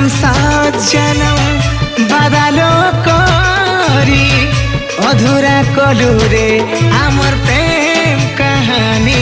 सात जन्म बदलो करी अधूरा कलु रे आमर प्रेम कहानी।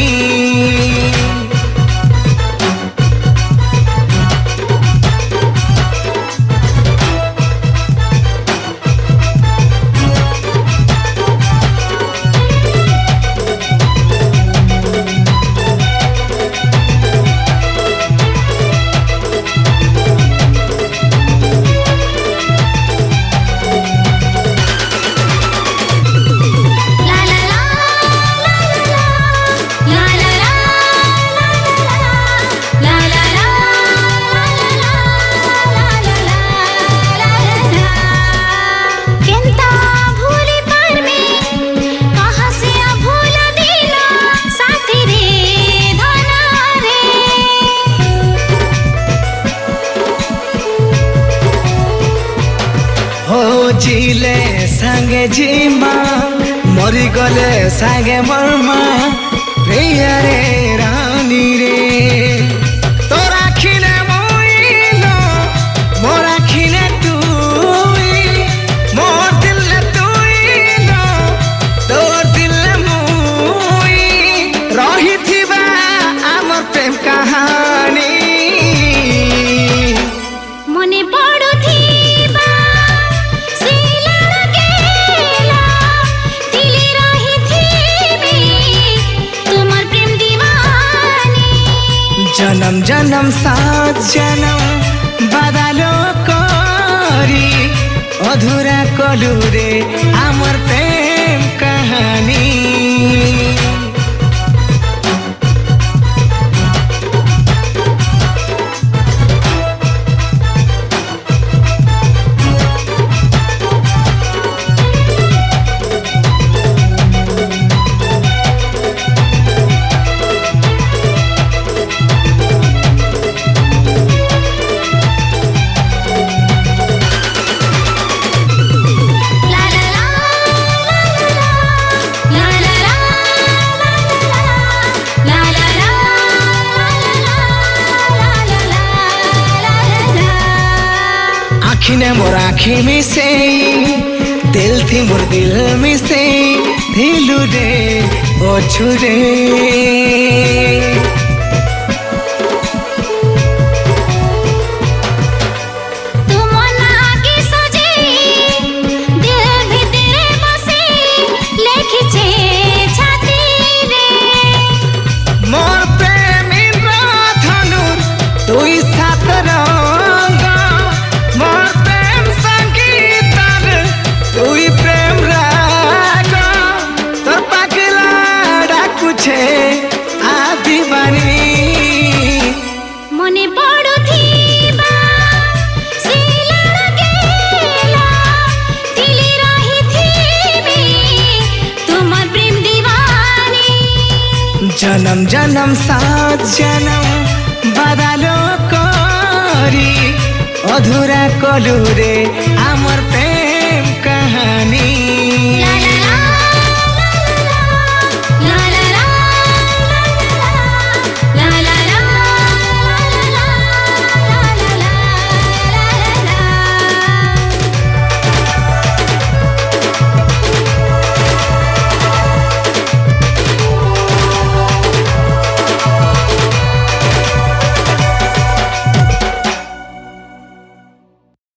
जिले संगे जीमा मरी गले संगे मरमा प्रियरे रानी रे तोरा खिने मोइलो मोरा खिने तुई मोर दिल तुईलो तोर दिल मुई रही थिबा आमर प्रेम कहानी। मने पड़ो थिबा जन्म जन्म सात जन्म बदलो करी अधूरा कलु रे आमर प्रेम कहानी। आखिने मोर आखी मिसे दिल थी मोर दिल मिसे दिलु रे ओ छुरे मोर प्रेम धनुर तुई सात रंग मोर प्रेम संगीतर तुई प्रेम राग तोर पागला डाकू छे आदि बानी। मने पड़ो थिबा सिला गेला दिले रही थिबी तुमर प्रेम दीवानी। जन्म जन्म सात जन्म बदलो करी अधूरा कलु रे आमर प्रेम